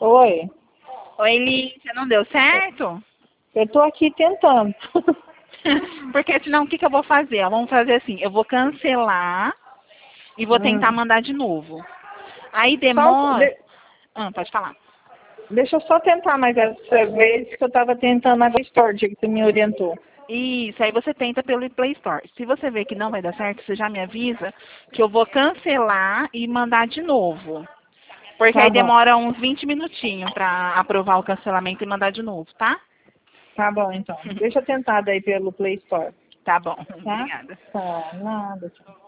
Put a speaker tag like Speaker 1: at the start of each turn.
Speaker 1: Oi,
Speaker 2: Oi, Lícia, não deu certo?
Speaker 1: eu tô aqui tentando.
Speaker 2: Porque senão o que eu vou fazer? Vamos fazer assim, eu vou cancelar e vou tentar
Speaker 1: Hum.
Speaker 2: mandar de novo. Aí
Speaker 1: Só,
Speaker 2: demora. Pode falar.
Speaker 1: deixa eu só tentar mais essa vez que eu tava tentando na Store, que você me orientou.
Speaker 2: Isso, aí você tenta pelo Play Store. Se você ver que não vai dar certo, você já me avisa que eu vou cancelar e mandar de novo. Porque
Speaker 1: Tá
Speaker 2: aí
Speaker 1: bom,
Speaker 2: demora uns 20 minutinhos pra aprovar o cancelamento e mandar de novo, tá?
Speaker 1: tá bom então. Deixa eu tentar daí pelo Play Store,
Speaker 2: Tá bom,
Speaker 1: tá?
Speaker 2: obrigada.
Speaker 1: Tá, nada.